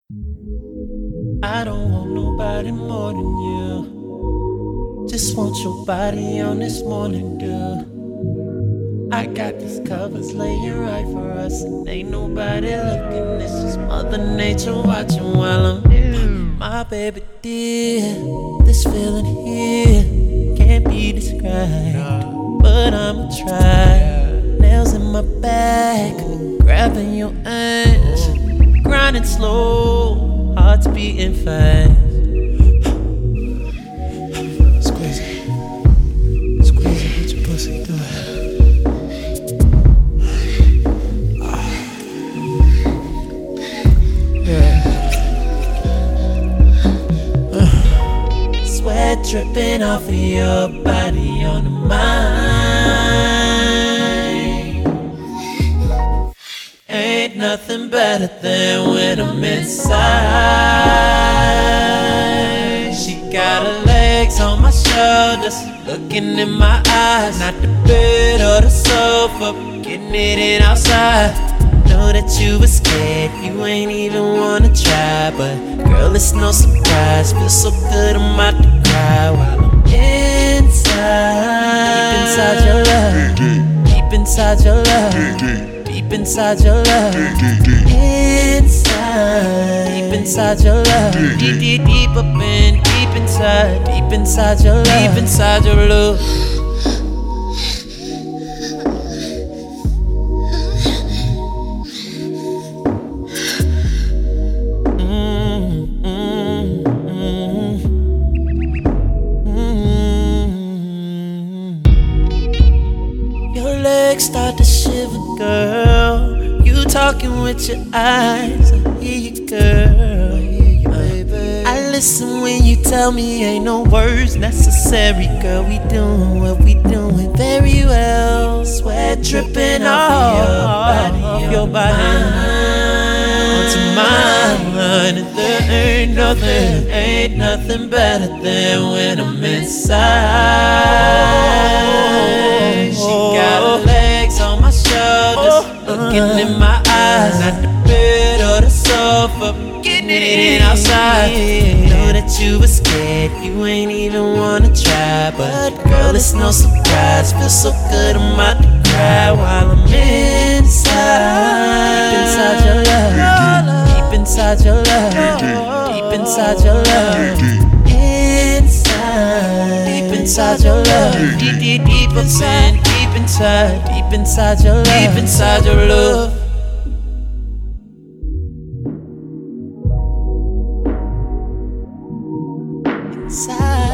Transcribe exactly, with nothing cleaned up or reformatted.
I don't want nobody more than you. Just want your body on this morning dew. I got these covers laying right for us, and ain't nobody looking. It's just Mother Nature watching while I'm here. My baby dear, this feeling here can't be described, but I'ma try. Nails in my back, grabbing your ass, grinding slow, heart's beating fast. Squeeze it, squeeze it, put your pussy through it. Sweat dripping off of your body on the mind. Ain't nothing better than when I'm inside. She got her legs on my shoulders, looking in my eyes. Not the bed or the sofa, getting it in outside. Know that you were scared, you ain't even wanna try, but girl, it's no surprise. Feel so good, I'm about to cry while I'm inside. Deep inside your love, deep inside your love, deep inside your love, inside, deep inside your love, deep, deep, deep up in, deep inside, deep inside your love, deep inside your love. Start to shiver, girl. You talking with your eyes. I hear you, girl. I hear you, baby. I listen when you tell me ain't no words necessary, girl. We doing what we doing very well. Sweat dripping off your body, off your body onto mine. And there ain't nothing, ain't nothing better than when I'm inside. She got a legs on my shoulders, looking in my eyes. Not the bed or the sofa, getting it in outside. Know that you were scared, you ain't even wanna try, but girl, it's no surprise. Feel so good, I'm about to cry while I'm inside. Deep inside your love, deep inside your love, deep inside your love, inside, deep inside your love, deep, deep, deep inside, deep inside, deep inside your love, deep inside your love. Inside.